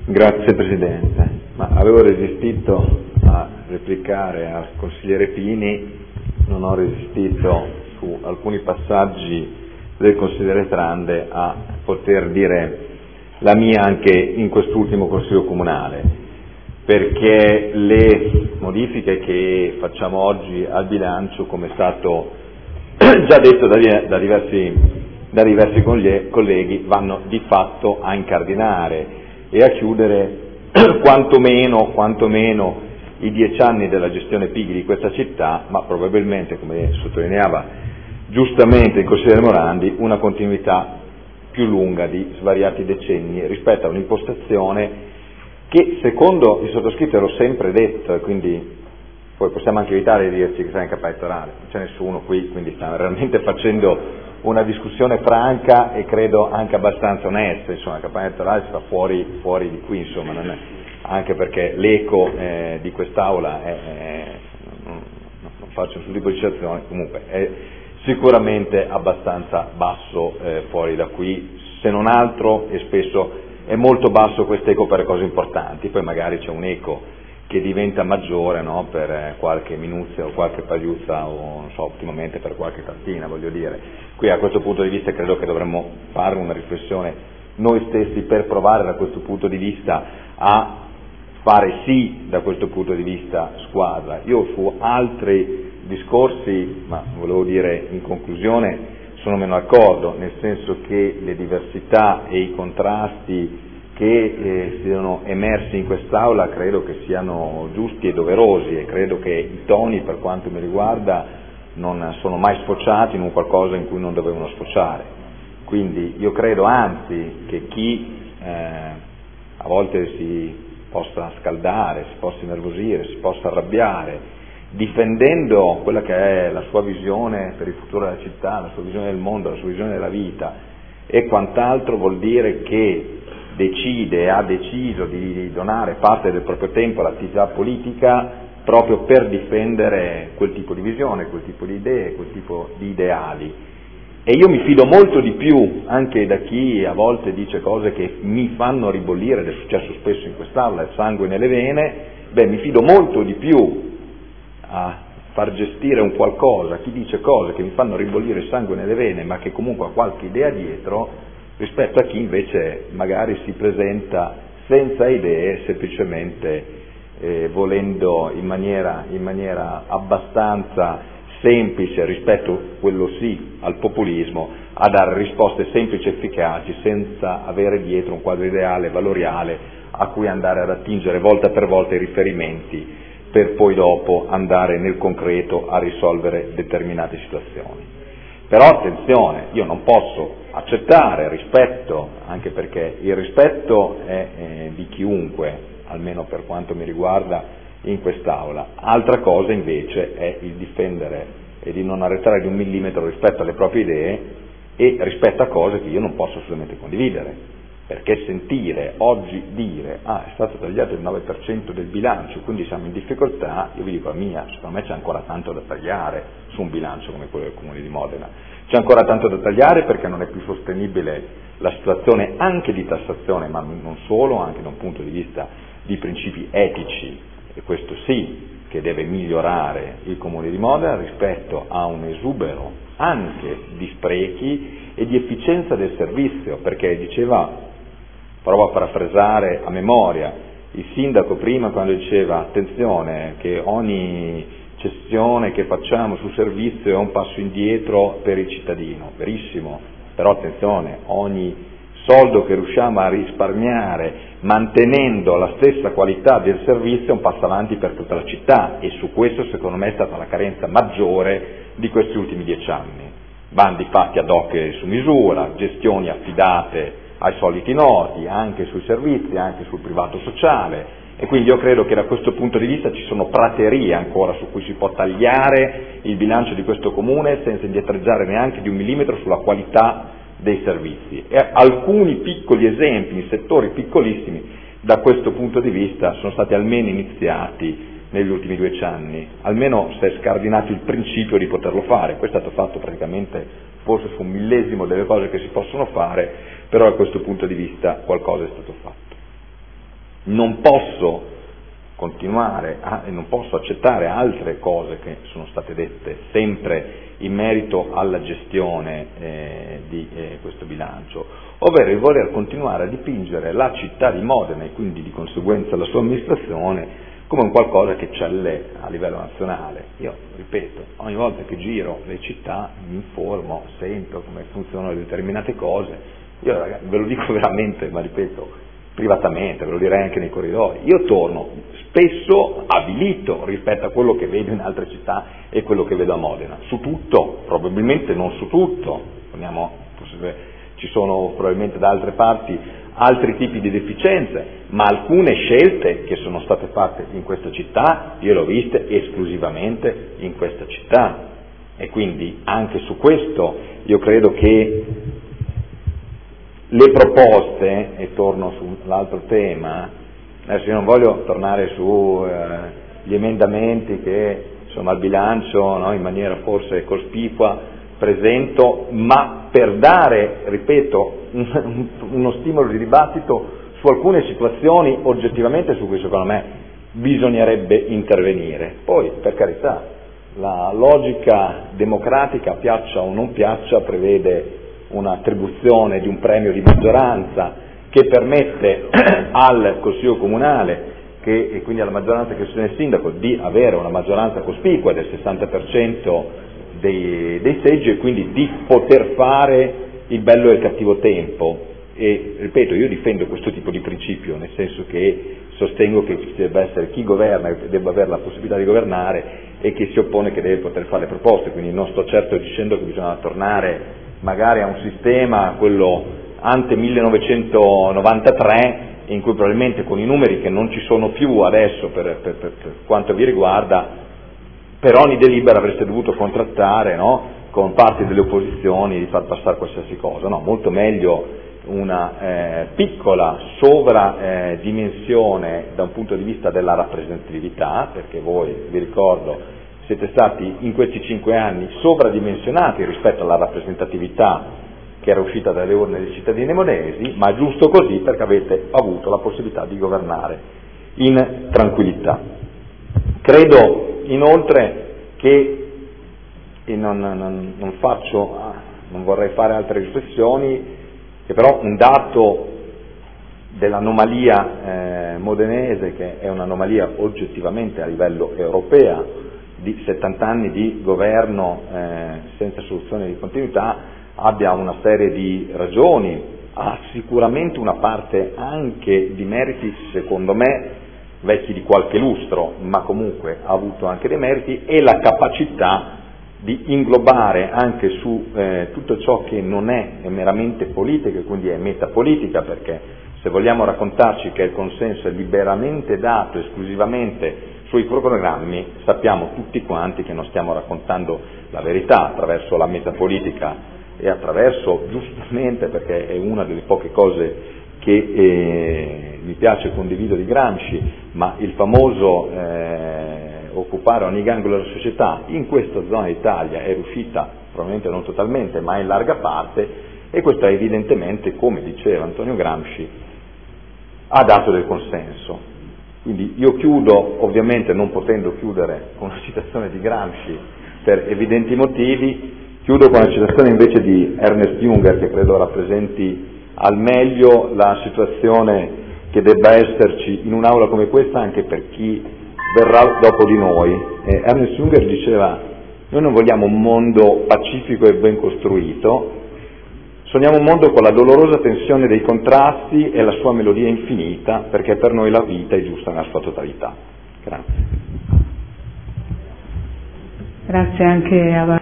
Grazie Presidente, avevo resistito a replicare al consigliere Pini, non ho resistito su alcuni passaggi del consigliere Trande a poter dire la mia anche in quest'ultimo Consiglio Comunale, perché le modifiche che facciamo oggi al bilancio, come è stato già detto da diversi colleghi, vanno di fatto a incardinare e a chiudere quantomeno i 10 anni della gestione PIGI di questa città, ma probabilmente, come sottolineava giustamente il consigliere Morandi, una continuità più lunga di svariati decenni rispetto a un'impostazione che, secondo il sottoscritto, l'ho sempre detto, e quindi poi possiamo anche evitare di dirci che sta in campagna elettorale, non c'è nessuno qui, quindi stiamo realmente facendo una discussione franca e credo anche abbastanza onesta. Insomma, la campagna elettorale si fa fuori di qui, insomma, non è, anche perché l'eco di quest'Aula non faccio nessun tipo di citazione, comunque è sicuramente abbastanza basso fuori da qui, se non altro, e spesso è molto basso quest'eco per le cose importanti, poi magari c'è un eco che diventa maggiore, no, per qualche minuzia o qualche pagliuzza o non so, ultimamente per qualche tartina, voglio dire. Qui a questo punto di vista credo che dovremmo fare una riflessione noi stessi per provare da questo punto di vista a fare sì da questo punto di vista squadra. Io su altri discorsi, ma volevo dire in conclusione, sono meno d'accordo, nel senso che le diversità e i contrasti che siano emersi in quest'Aula credo che siano giusti e doverosi, e credo che i toni, per quanto mi riguarda, non sono mai sfociati in un qualcosa in cui non dovevano sfociare. Quindi io credo anzi che chi a volte si possa scaldare, si possa innervosire, si possa arrabbiare, difendendo quella che è la sua visione per il futuro della città, la sua visione del mondo, la sua visione della vita e quant'altro, vuol dire che decide e ha deciso di donare parte del proprio tempo all'attività politica proprio per difendere quel tipo di visione, quel tipo di idee, quel tipo di ideali. E io mi fido molto di più anche da chi a volte dice cose che mi fanno ribollire, ed è successo spesso in quest'Aula, il sangue nelle vene, mi fido molto di più a far gestire un qualcosa, chi dice cose che mi fanno ribollire il sangue nelle vene ma che comunque ha qualche idea dietro, rispetto a chi invece magari si presenta senza idee, semplicemente volendo in maniera abbastanza semplice, rispetto, quello sì, al populismo, a dare risposte semplici e efficaci senza avere dietro un quadro ideale, valoriale, a cui andare ad attingere volta per volta i riferimenti per poi dopo andare nel concreto a risolvere determinate situazioni. Però attenzione, io non posso accettare rispetto, anche perché il rispetto è di chiunque, almeno per quanto mi riguarda in quest'Aula. Altra cosa invece è il difendere e di non arretrare di un millimetro rispetto alle proprie idee e rispetto a cose che io non posso assolutamente condividere. Perché sentire oggi dire è stato tagliato il 9% del bilancio, quindi siamo in difficoltà, io vi dico la mia, secondo me c'è ancora tanto da tagliare su un bilancio come quello del Comune di Modena. C'è ancora tanto da tagliare perché non è più sostenibile la situazione anche di tassazione, ma non solo, anche da un punto di vista di principi etici, e questo sì che deve migliorare il Comune di Modena rispetto a un esubero anche di sprechi e di efficienza del servizio, perché diceva, provo a parafrasare a memoria, il sindaco prima quando diceva attenzione che ogni cessione che facciamo sul servizio è un passo indietro per il cittadino, verissimo, però attenzione, ogni soldo che riusciamo a risparmiare mantenendo la stessa qualità del servizio è un passo avanti per tutta la città, e su questo secondo me è stata la carenza maggiore di questi ultimi 10 anni. Bandi fatti ad hoc e su misura, gestioni affidate ai soliti noti, anche sui servizi, anche sul privato sociale, e quindi io credo che da questo punto di vista ci sono praterie ancora su cui si può tagliare il bilancio di questo Comune senza indietreggiare neanche di un millimetro sulla qualità dei servizi. E alcuni piccoli esempi in settori piccolissimi da questo punto di vista sono stati almeno iniziati negli ultimi 10 anni, almeno si è scardinato il principio di poterlo fare. Questo è stato fatto praticamente forse su un millesimo delle cose che si possono fare, però da questo punto di vista qualcosa è stato fatto. non posso continuare e non posso accettare altre cose che sono state dette sempre in merito alla gestione di questo bilancio, ovvero il voler continuare a dipingere la città di Modena e quindi di conseguenza la sua amministrazione come un qualcosa che eccelle a livello nazionale. Io ripeto, ogni volta che giro le città mi informo, sento come funzionano determinate cose, io ragazzi, ve lo dico veramente, ma ripeto, privatamente, ve lo direi anche nei corridoi, io torno spesso avvilito rispetto a quello che vedo in altre città e quello che vedo a Modena, su tutto, probabilmente non su tutto, ci sono probabilmente da altre parti altri tipi di deficienze, ma alcune scelte che sono state fatte in questa città io le ho viste esclusivamente in questa città, e quindi anche su questo io credo che le proposte, e torno sull'altro tema, adesso io non voglio tornare sugli emendamenti che insomma al bilancio, no, in maniera forse cospicua presento, ma per dare, ripeto, uno stimolo di dibattito su alcune situazioni oggettivamente su cui secondo me bisognerebbe intervenire. Poi, per carità, la logica democratica, piaccia o non piaccia, prevede un'attribuzione di un premio di maggioranza che permette al Consiglio Comunale e quindi alla maggioranza che sostiene il sindaco di avere una maggioranza cospicua del 60% dei seggi e quindi di poter fare il bello e il cattivo tempo. E ripeto, io difendo questo tipo di principio, nel senso che sostengo che ci debba essere chi governa e debba avere la possibilità di governare e chi si oppone che deve poter fare le proposte, quindi non sto certo dicendo che bisogna tornare magari a un sistema, quello ante 1993, in cui probabilmente con i numeri che non ci sono più adesso per quanto vi riguarda, per ogni delibera avreste dovuto contrattare, no, con parti delle opposizioni di far passare qualsiasi cosa, no, molto meglio una piccola sovradimensione da un punto di vista della rappresentatività, perché voi, vi ricordo, siete stati in questi 5 anni sovradimensionati rispetto alla rappresentatività che era uscita dalle urne dei cittadini monesi, ma giusto così perché avete avuto la possibilità di governare in tranquillità. Credo inoltre che, e non vorrei fare altre riflessioni, che però un dato dell'anomalia modenese, che è un'anomalia oggettivamente a livello europeo, di 70 anni di governo senza soluzione di continuità, abbia una serie di ragioni, ha sicuramente una parte anche di meriti, secondo me, vecchi di qualche lustro, ma comunque ha avuto anche dei meriti, e la capacità di inglobare anche su tutto ciò che non è meramente politica, quindi è metapolitica, perché se vogliamo raccontarci che il consenso è liberamente dato esclusivamente sui programmi, sappiamo tutti quanti che non stiamo raccontando la verità attraverso la metapolitica e attraverso, giustamente, perché è una delle poche cose che mi piace e condivido di Gramsci, ma il famoso occupare ogni angolo della società in questa zona d'Italia è riuscita, probabilmente non totalmente, ma in larga parte, e questo evidentemente, come diceva Antonio Gramsci, ha dato del consenso. Quindi io chiudo, ovviamente non potendo chiudere con una citazione di Gramsci per evidenti motivi, chiudo con una citazione invece di Ernest Junger, che credo rappresenti al meglio la situazione che debba esserci in un'aula come questa anche per chi verrà dopo di noi. Ernest Junger diceva: noi non vogliamo un mondo pacifico e ben costruito, sogniamo un mondo con la dolorosa tensione dei contrasti e la sua melodia infinita, perché per noi la vita è giusta nella sua totalità. Grazie. Grazie anche a